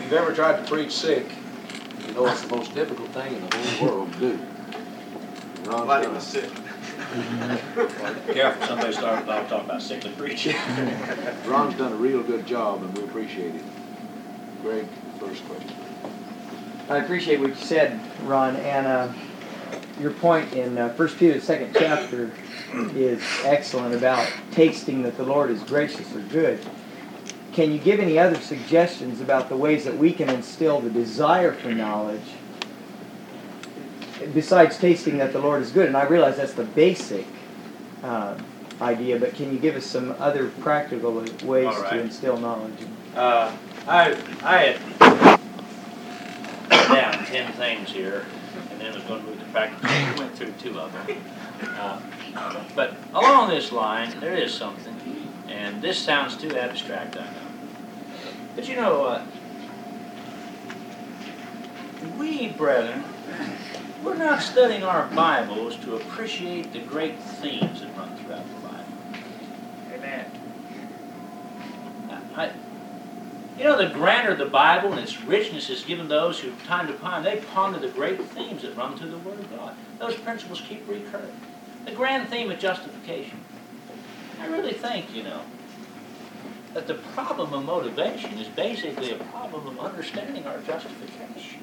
you've ever tried to preach sick, you know it's the most difficult thing in the whole world to do. Nobody was sick. Careful, somebody started talking about sickly preaching. Ron's done a real good job, and we appreciate it. Greg, first question. I appreciate what you said, Ron, and your point in 1 Peter, the 2nd chapter, is excellent about tasting that the Lord is gracious or good. Can you give any other suggestions about the ways that we can instill the desire for knowledge besides tasting that the Lord is good? And I realize that's the basic idea, but can you give us some other practical ways to instill knowledge? I had down 10 things here, and then I was going to move to practical. We went through 2 of them. But along this line, there is something, and this sounds too abstract, I know. But you know, we, brethren, we're not studying our Bibles to appreciate the great themes that run throughout the Bible. Amen. You know, the grandeur of the Bible and its richness is given those who, time to time, they ponder the great themes that run through the Word of God. Those principles keep recurring. The grand theme of justification. I really think, you know, that the problem of motivation is basically a problem of understanding our justification.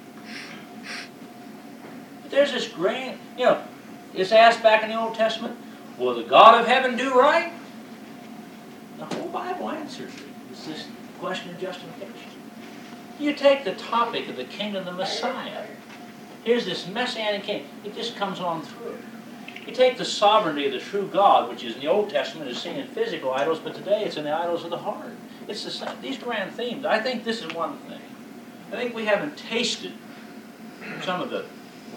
But there's this grand, you know, it's asked back in the Old Testament, will the God of heaven do right? The whole Bible answers it. It's this question of justification. You take the topic of the kingdom of the Messiah. Here's this Messianic king. It just comes on through. You take the sovereignty of the true God, which is in the Old Testament is seen in physical idols, but today it's in the idols of the heart. It's the same. These grand themes. I think this is one thing. I think we haven't tasted some of the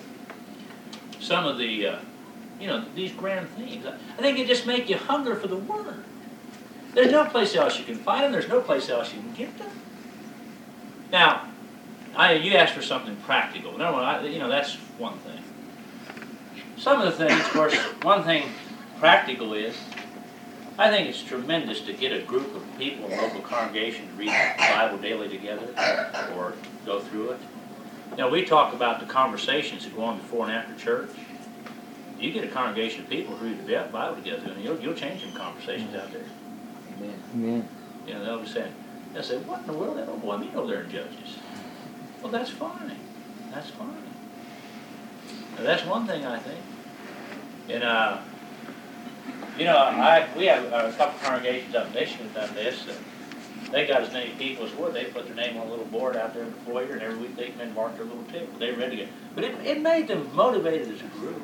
you know, these grand themes. I think it just make you hunger for the Word. There's no place else you can find them. There's no place else you can get them. Now, you asked for something practical. No, you know, that's one thing. Some of the things, of course, one thing practical is, I think it's tremendous to get a group of people in a local congregation to read the Bible daily together or go through it. You know, we talk about the conversations that go on before and after church. You get a congregation of people who read the Bible together, and you'll change some conversations out there. Amen. Amen. You know, they'll be saying, they'll say, what in the world? That old boy, me over there in Judges. Well, that's fine. That's fine. Now, that's one thing I think. And, you know, we have a couple congregations up in Michigan that done this. They got as many people as would. They put their name on a little board out there in the foyer, and every week they come in and mark their little ticket. They're ready to go. But it made them motivated as a group.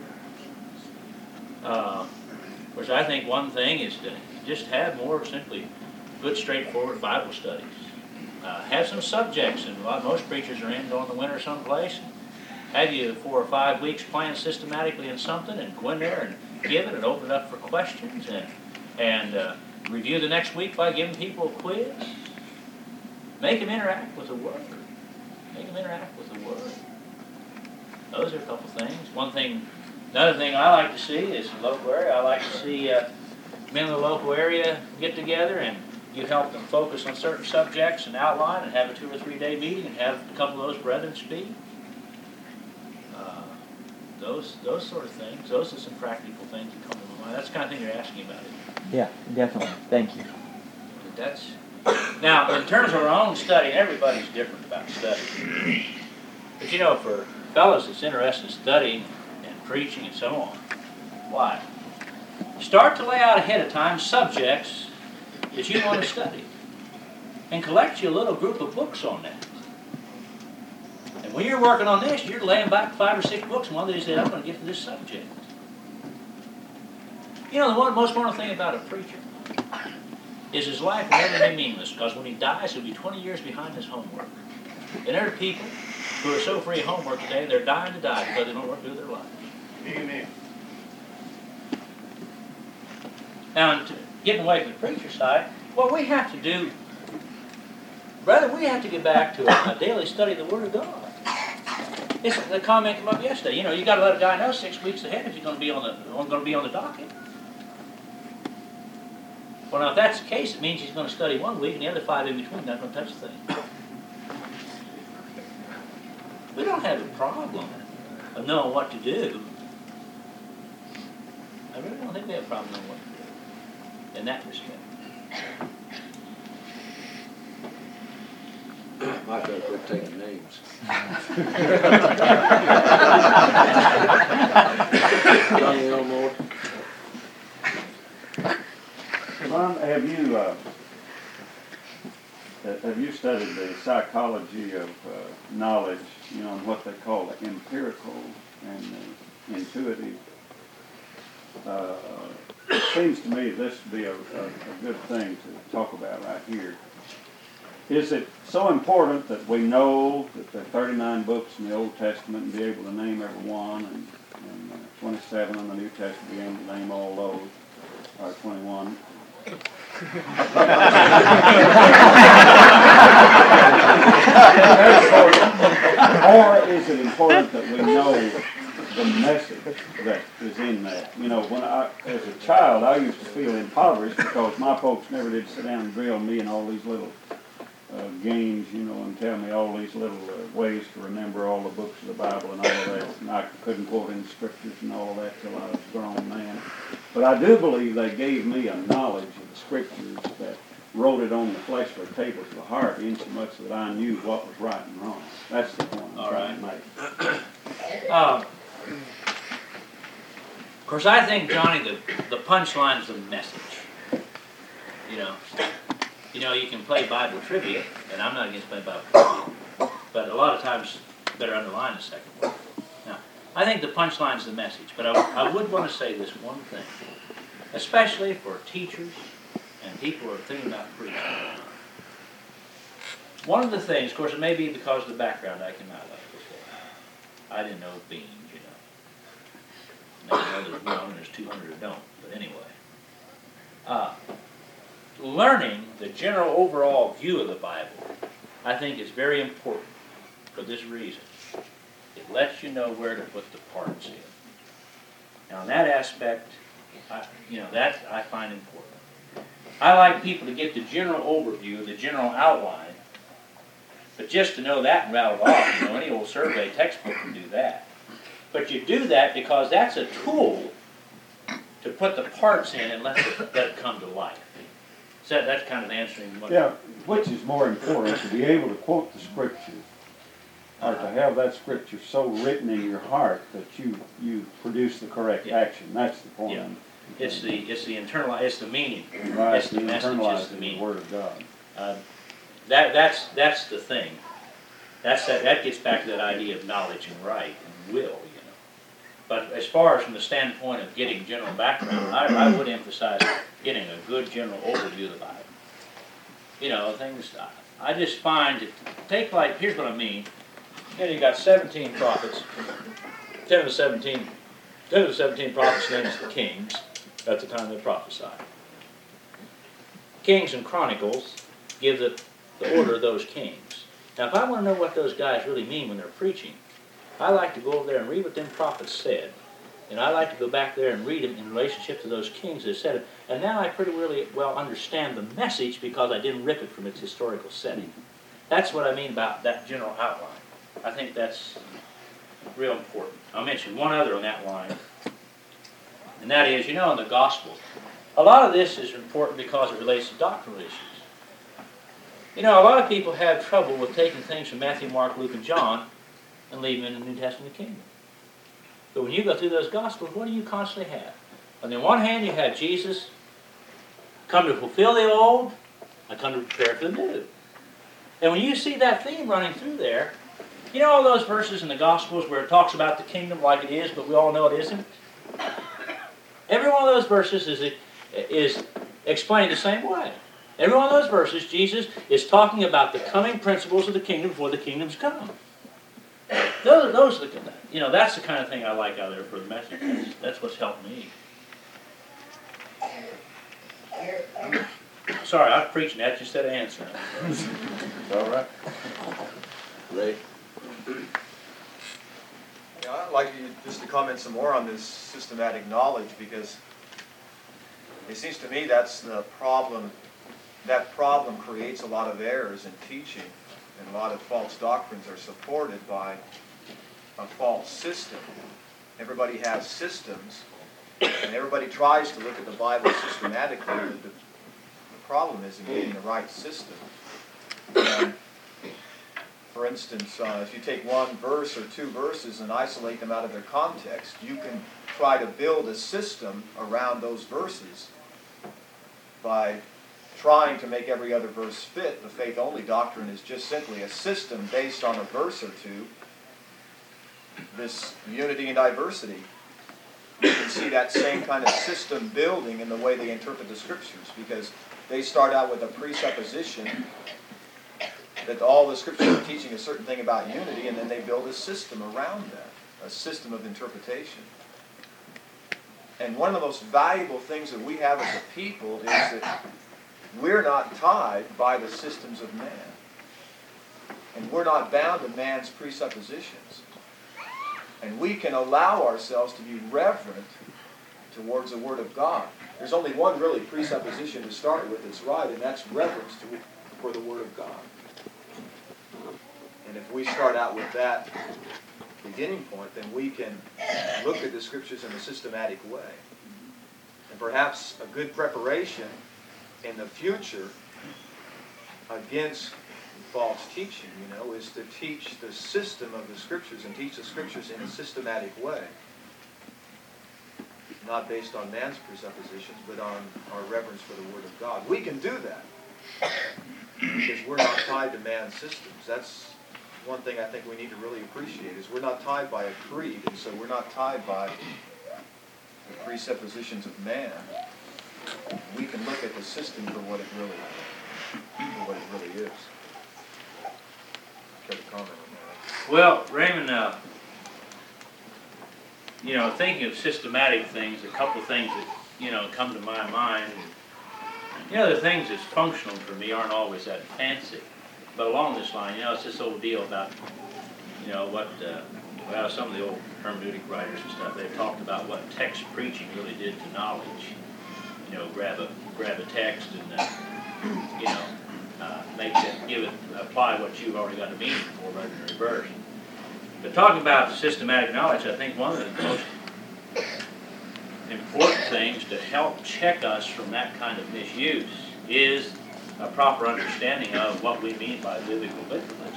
Which I think one thing is to just have more simply good, straightforward Bible studies. Have some subjects, and most preachers are in during the winter someplace. Have you 4 or 5 weeks planned systematically in something, and go in there and give it and open it up for questions, and review the next week by giving people a quiz. Make them interact with the Word. Make them interact with the Word. Those are a couple things. Another thing I like to see is in the local area, I like to see men in the local area get together and you help them focus on certain subjects and outline and have a 2 or 3 day meeting and have a couple of those brethren speak. Those sort of things. Those are some practical things that come to my mind. That's the kind of thing you're asking about it. Yeah, definitely. Thank you. Now, in terms of our own study, everybody's different about studying. But you know, for fellows that's interested in studying and preaching and so on, why? Start to lay out ahead of time subjects that you want to study. And collect you a little group of books on that. And when you're working on this, you're laying back 5 or 6 books, and one day you say, I'm going to get to this subject. You know, the most wonderful thing about a preacher is his life will never be meaningless, because when he dies, he'll be 20 years behind his homework. And there are people who are so free of homework today, they're dying to die because they don't know what to do with their life. Amen. Now, getting away from the preacher side, what we have to do, brother, we have to get back to a daily study of the Word of God. The comment came up yesterday. You know, you got to let a guy know 6 weeks ahead if he's going to be on the docket. Well, now if that's the case, it means he's going to study 1 week and the other 5 in between not going to touch the thing. We don't have a problem of knowing what to do. I really don't think we have a problem knowing what to do in that respect. Mike, better quit taking names. Johnny Elmore. Ron, have you studied the psychology of knowledge, you know, and what they call the empirical and the intuitive? It seems to me this would be a good thing to talk about right here. Is it so important that we know that there are 39 books in the Old Testament and be able to name every one, and 27 in the New Testament, be able to name all those, or 21? Or is it important that we know the message that is in that? You know, when as a child, I used to feel impoverished because my folks never did sit down and drill me in all these little games, you know, and tell me all these little ways to remember all the books of the Bible and all of that. And I couldn't quote any scriptures and all of that till I was a grown man. But I do believe they gave me a knowledge of the scriptures that wrote it on the fleshly tables of the heart, insomuch that I knew what was right and wrong. That's the point I'm trying to make. Of course, I think, Johnny, the punchline is the message. You know, you can play Bible trivia, and I'm not against playing Bible trivia, but a lot of times better underline the second one. Now, I think the punchline is the message, but I would want to say this one thing, especially for teachers and people who are thinking about preaching. One of the things, of course, it may be because of the background I came out of before. I didn't know beans, you know. Now I know there's one and there's 200 who don't, but anyway. Learning the general overall view of the Bible, I think, is very important for this reason. It lets you know where to put the parts in. Now, in that aspect, that I find important. I like people to get the general overview, the general outline, but just to know that and rattle it off, you know, any old survey textbook can do that. But you do that because that's a tool to put the parts in and let it come to life. So that's kind of answering what... Yeah, which is more important, to be able to quote the scripture, or to have that scripture so written in your heart that you produce the correct action. That's the point. Yeah. It's the internal, it's the meaning. Right, it's the message, it's the meaning. The Word of God. That's the thing. That gets back to that idea of knowledge and right and will, you know. But as far as from the standpoint of getting general background, I would emphasize getting a good general overview of the Bible. You know, things, I just find, here's what I mean. You got 17 prophets, 10 of the 17 prophets named as the kings at the time they prophesied. Kings and Chronicles give the order of those kings. Now, if I want to know what those guys really mean when they're preaching, I like to go over there and read what them prophets said. And I like to go back there and read them in relationship to those kings that said it. And now I pretty really well understand the message because I didn't rip it from its historical setting. That's what I mean about that general outline. I think that's real important. I'll mention one other on that line. And that is, you know, in the Gospels, a lot of this is important because it relates to doctrinal issues. You know, a lot of people have trouble with taking things from Matthew, Mark, Luke, and John and leaving them in the New Testament kingdom. But when you go through those Gospels, what do you constantly have? On the one hand, you have Jesus come to fulfill the old, I come to prepare for the new. And when you see that theme running through there, you know all those verses in the Gospels where it talks about the kingdom like it is, but we all know it isn't? Every one of those verses is explained the same way. Every one of those verses, Jesus is talking about the coming principles of the kingdom before the kingdom's come. Those are the, you know, that's the kind of thing I like out there for the message. That's what's helped me. Sorry, I'm preaching that instead of answering. It's all right. Ray? Yeah, I'd like you just to comment some more on this systematic knowledge, because it seems to me that's the problem. That problem creates a lot of errors in teaching, And a lot of false doctrines are supported by a false system. Everybody has systems, and everybody tries to look at the Bible systematically, but the problem is in getting the right system. And for instance, if you take one verse or two verses and isolate them out of their context, you can try to build a system around those verses by trying to make every other verse fit. The faith-only doctrine is just simply a system based on a verse or two. This unity and diversity, you can see that same kind of system building in the way they interpret the Scriptures, because they start out with a presupposition that all the Scriptures are teaching a certain thing about unity, and then they build a system around that, a system of interpretation. And one of the most valuable things that we have as a people is that we're not tied by the systems of man. And we're not bound to man's presuppositions. And we can allow ourselves to be reverent towards the Word of God. There's only one really presupposition to start with that's right, and that's reverence for the Word of God. And if we start out with that beginning point, then we can look at the Scriptures in a systematic way. And perhaps a good preparation in the future against false teaching, is to teach the system of the Scriptures and teach the Scriptures in a systematic way. Not based on man's presuppositions, but on our reverence for the Word of God. We can do that because we're not tied to man's systems. That's one thing I think we need to really appreciate, is we're not tied by a creed, and so we're not tied by the presuppositions of man. We can look at the system for what it really is. Got a comment on that? Well, Raymond, thinking of systematic things, a couple of things that, come to my mind. The things that's functional for me aren't always that fancy. But along this line, it's this old deal about, some of the old hermeneutic writers and stuff, they've talked about what text preaching really did to knowledge. Grab a text and, apply what you've already got a meaning for rather than reverse. But talking about systematic knowledge, I think one of the most important things to help check us from that kind of misuse is a proper understanding of what we mean by biblical literalism.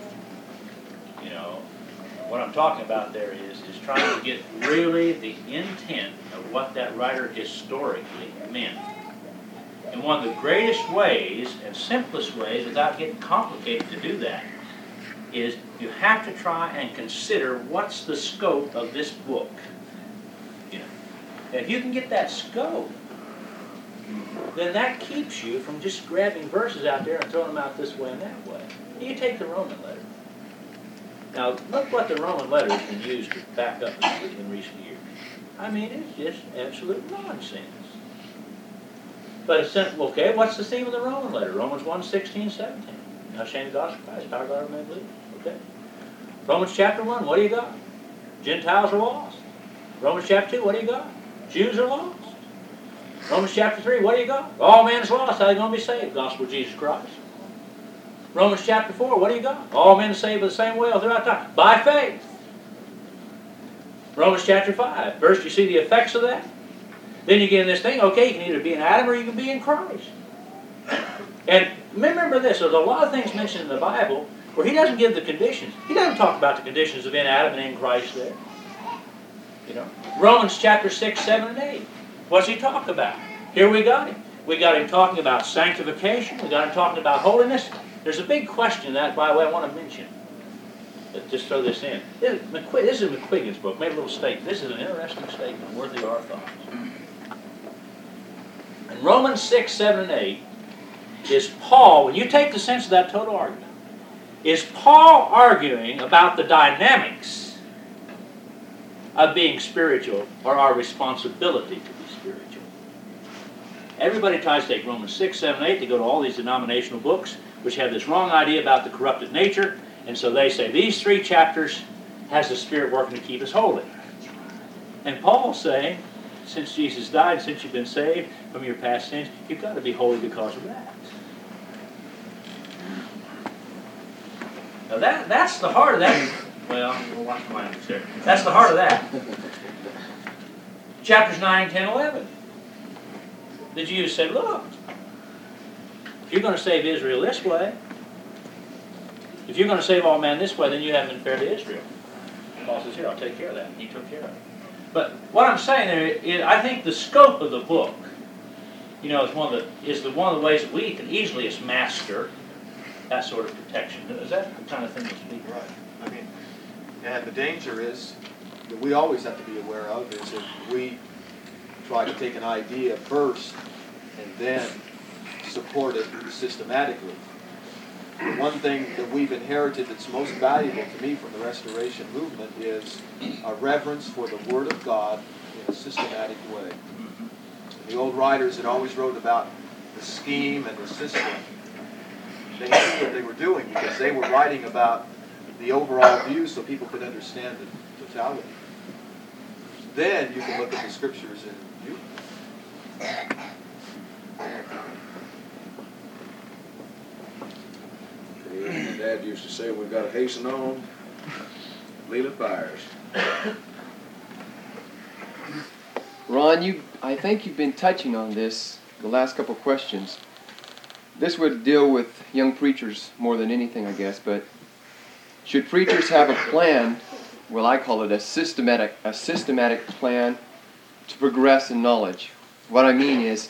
What I'm talking about there is trying to get really the intent of what that writer historically meant. And one of the greatest ways and simplest ways, without getting complicated to do that, is you have to try and consider what's the scope of this book. And if you can get that scope, then that keeps you from just grabbing verses out there and throwing them out this way and that way. You take the Roman letter. Now, look what the Roman letter has been used to back up in recent years. I mean, it's just absolute nonsense. But it's simple. Okay, what's the theme of the Roman letter? Romans 1:16-17. Now, shame the gospel of Christ, power God of man believe. Okay. Romans chapter 1, what do you got? Gentiles are lost. Romans chapter 2, what do you got? Jews are lost. Romans chapter 3, what do you got? All men's lost, how are they going to be saved? Gospel of Jesus Christ. Romans chapter 4, what do you got? All men saved by the same way all throughout time. By faith. Romans chapter 5. First you see the effects of that. Then you get in this thing, okay, you can either be in Adam or you can be in Christ. And remember this, there's a lot of things mentioned in the Bible where he doesn't give the conditions. He doesn't talk about the conditions of in Adam and in Christ there. Romans chapter 6, 7, and 8. What's he talking about? Here we got him. We got him talking about sanctification. We got him talking about holiness. There's a big question that, by the way, I want to mention. Just throw this in. This is McQuiggan's book. Made a little statement. This is an interesting statement, worthy of our thoughts. In Romans 6, 7, and 8, is Paul, when you take the sense of that total argument, is Paul arguing about the dynamics of being spiritual or our responsibility to be spiritual? Everybody tries to take Romans 6, 7, 8, they go to all these denominational books which have this wrong idea about the corrupted nature, and so they say these 3 chapters has the Spirit working to keep us holy. And Paul's saying, since Jesus died, since you've been saved from your past sins, you've got to be holy because of that. Now that's the heart of that. Well, we'll watch my language there. That's the heart of that. Chapters 9, 10, 11. The Jews said, look, if you're going to save Israel this way, if you're going to save all men this way, then you haven't been fair to Israel. Paul says, here, I'll take care of that. And he took care of it. But what I'm saying there is, I think the scope of the book, you know, is one of the ways that we can easily master that sort of protection. Is that the kind of thing that you need? Right. I mean, and the danger is that we always have to be aware of is if we try to take an idea first and then support it systematically. The one thing that we've inherited that's most valuable to me from the Restoration movement is a reverence for the Word of God in a systematic way. And the old writers that always wrote about the scheme and the system, they knew what they were doing because they were writing about the overall view so people could understand the totality. Then you can look at the Scriptures and view them. My dad used to say, we've got to hasten on, Leland fires. Ron, I think you've been touching on this the last couple questions. This would deal with young preachers more than anything, I guess, but should preachers have a plan, well, I call it a systematic plan to progress in knowledge? What I mean is,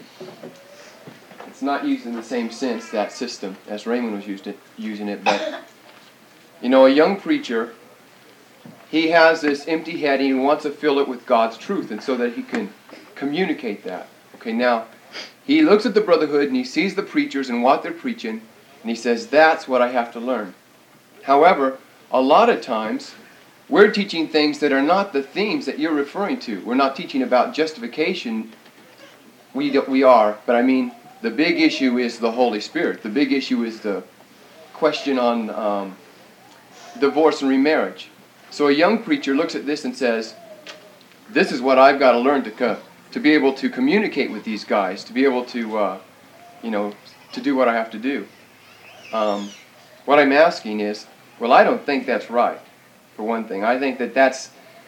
it's not used in the same sense, that system, as Raymond was using it, but, you know, a young preacher, he has this empty head and he wants to fill it with God's truth, and so that he can communicate that. Okay, now, he looks at the brotherhood and he sees the preachers and what they're preaching, and he says, that's what I have to learn. However, a lot of times, we're teaching things that are not the themes that you're referring to. We're not teaching about justification. We are, but I mean, the big issue is the Holy Spirit. The big issue is the question on divorce and remarriage. So a young preacher looks at this and says, this is what I've got to learn to be able to communicate with these guys, to be able to, to do what I have to do. What I'm asking is, well, I don't think that's right, for one thing. I think that's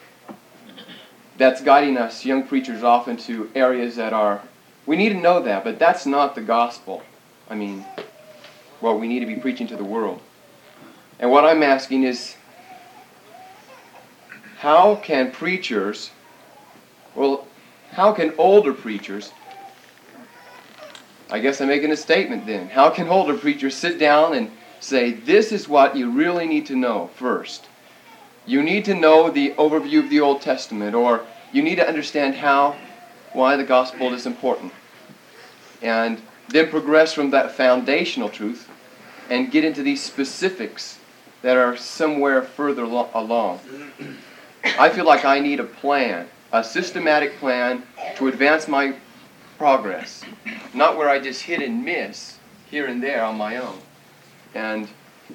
guiding us young preachers off into areas that are, we need to know that, but that's not the gospel. I mean, well, we need to be preaching to the world. And what I'm asking is, how can older preachers, I guess I'm making a statement then, how can older preachers sit down and say, this is what you really need to know first? You need to know the overview of the Old Testament, or you need to understand why the gospel is important. And then progress from that foundational truth and get into these specifics that are somewhere further along. I feel like I need a plan, a systematic plan to advance my progress, not where I just hit and miss here and there on my own. And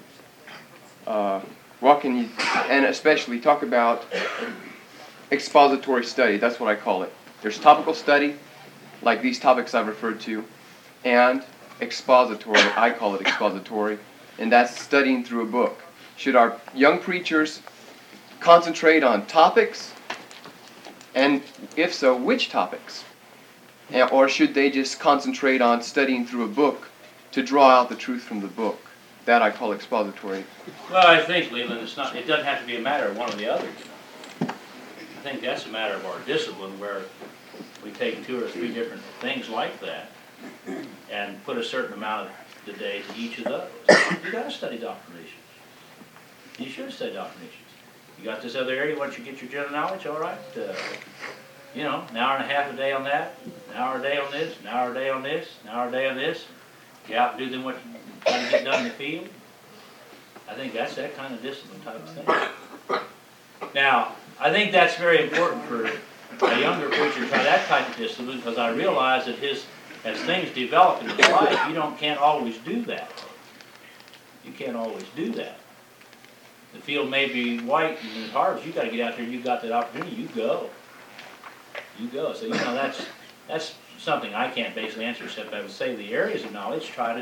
and especially talk about expository study. That's what I call it. There's topical study, like these topics I've referred to, and expository. I call it expository, and that's studying through a book. Should our young preachers concentrate on topics? And if so, which topics? Or should they just concentrate on studying through a book to draw out the truth from the book? That I call expository. Well, I think, Leland, it doesn't have to be a matter of one or the other. I think that's a matter of our discipline, where we take 2 or 3 different things like that and put a certain amount of the day to each of those. You got to study doctrine issues. You should study doctrine issues. You got this other area, once you get your general knowledge, all right, an hour and a half a day on that, an hour a day on this, an hour a day on this, an hour a day on this. Get out and do them what you trying to get done in the field. I think that's that kind of discipline type of thing. Now, I think that's very important for a younger preacher to try that type of discipline, because I realize that as things develop in his life, can't always do that. You can't always do that. The field may be white and as hard as you got to get out there, you've got that opportunity, you go. You go. So, that's something I can't basically answer, except I would say the areas of knowledge, try to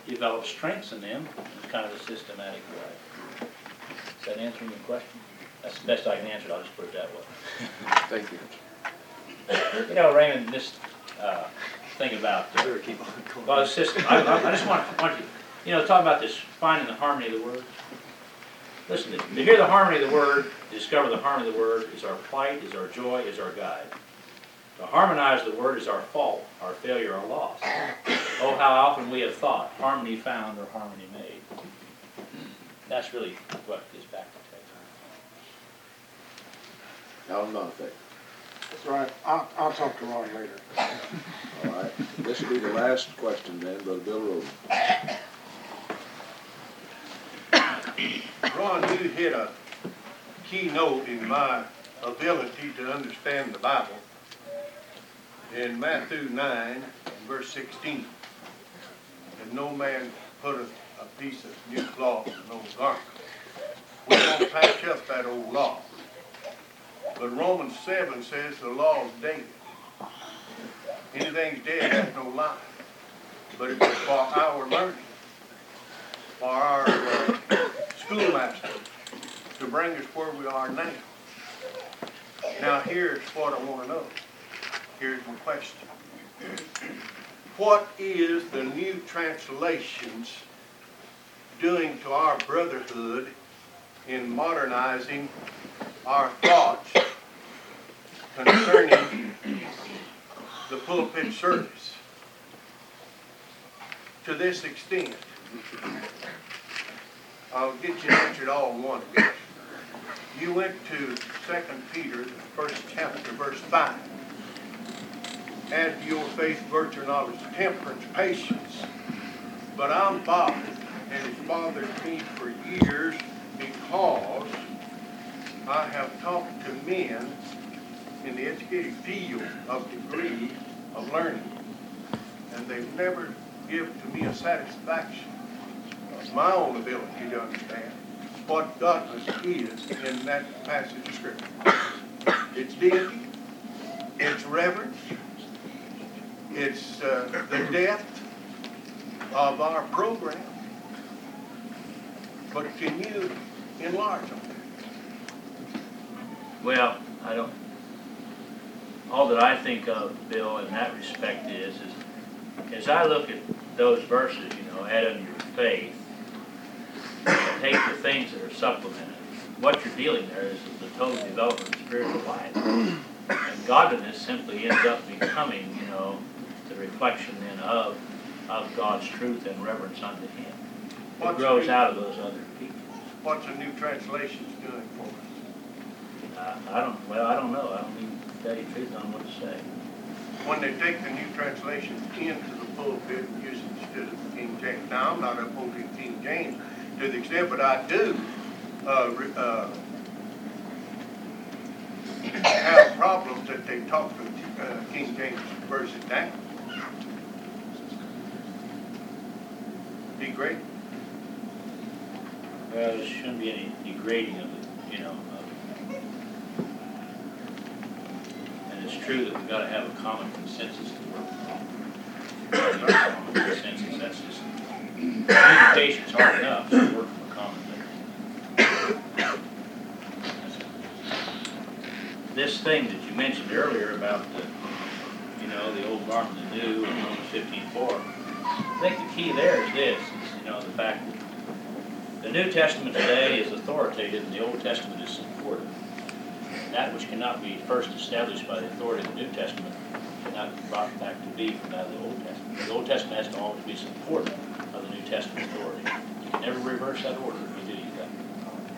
develop strengths in them in kind of a systematic way. Is that answering your question? That's the best I can answer it, I'll just put it that way. Thank you. You know, Raymond, this thing about, Better keep on going. well, the system, I just want you know, talk about this, finding the harmony of the word. Listen, to hear the harmony of the word, to discover the harmony of the word is our plight, is our joy, is our guide. To harmonize the word is our fault, our failure, our loss. Oh, how often we have thought, harmony found or harmony made. That's really what gets back to text. Now, none effect. That's right. I'll talk to Ron later. All right. This will be the last question then, Brother Bill Rhodes. Ron, you hit a key note in my ability to understand the Bible in Matthew 9, verse 16. And no man putteth a piece of new cloth in an old garment. We don't patch up that old law. But Romans 7 says the law is dead. Anything's dead has no life. But it was for our learning, for our schoolmaster to bring us where we are now. Now here's what I want to know. Here's my question. What is the new translations doing to our brotherhood in modernizing our thoughts concerning the pulpit service? To this extent, I'll get you answered all in one. You went to 2 Peter, the first chapter, verse 5. Add to your faith, virtue, knowledge, temperance, patience. But I'm bothered, and it's bothered me for years because I have talked to men in the educated field of degree of learning, and they've never given to me a satisfaction of my own ability to understand what godliness is in that passage of Scripture. It's deity, it's reverence, it's the depth of our program. But can you enlarge on that? Well, all that I think of, Bill, in that respect is as I look at those verses, you know, add unto your faith, take the things that are supplemented. What you're dealing there is the total development of spiritual life. And godliness simply ends up becoming, you know, the reflection then of God's truth and reverence unto Him. It grows out of those other people. What's the new translations doing for us? I don't know. I don't even tell you the truth on what to say. When they take the new translations into the pulpit and use it instead of King James. Now, I'm not upholding King James to the extent, but I do have problems that they talk to King James version down. Degrade. Well, there shouldn't be any degrading of it, you know. And it's true that we've got to have a common consensus to work from. Common consensus, that's just, communication's hard enough, so work from a common thing. This thing that you mentioned earlier about the old garment and the new, and Romans 15:4, I think the key there is this, is, the fact that the New Testament today is authoritative and the Old Testament is supportive. That which cannot be first established by the authority of the New Testament cannot be brought back to be from that of the Old Testament. The Old Testament has to always be supportive of the New Testament authority. You can never reverse that order.